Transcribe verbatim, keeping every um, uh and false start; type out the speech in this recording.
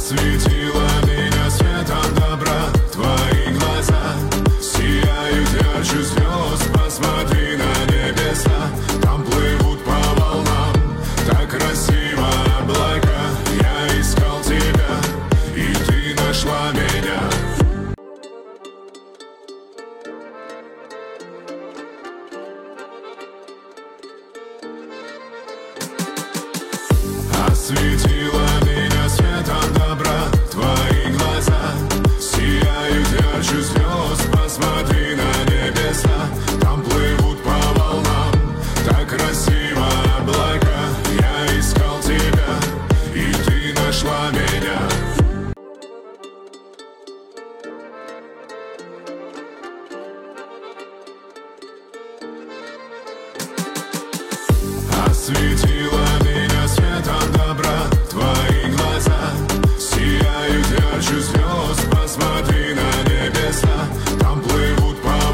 Осветила меня светом добра, твои глаза сияют ярче звезд. Посмотри на небеса, там плывут по волнам так красиво облака. Я искал тебя, и ты нашла меня. Осветила меня светом добра, твои глаза сияют ярче звезд. Посмотри на небеса, там плывут по волнам так красиво облака. Я искал тебя, и ты нашла меня. Осветила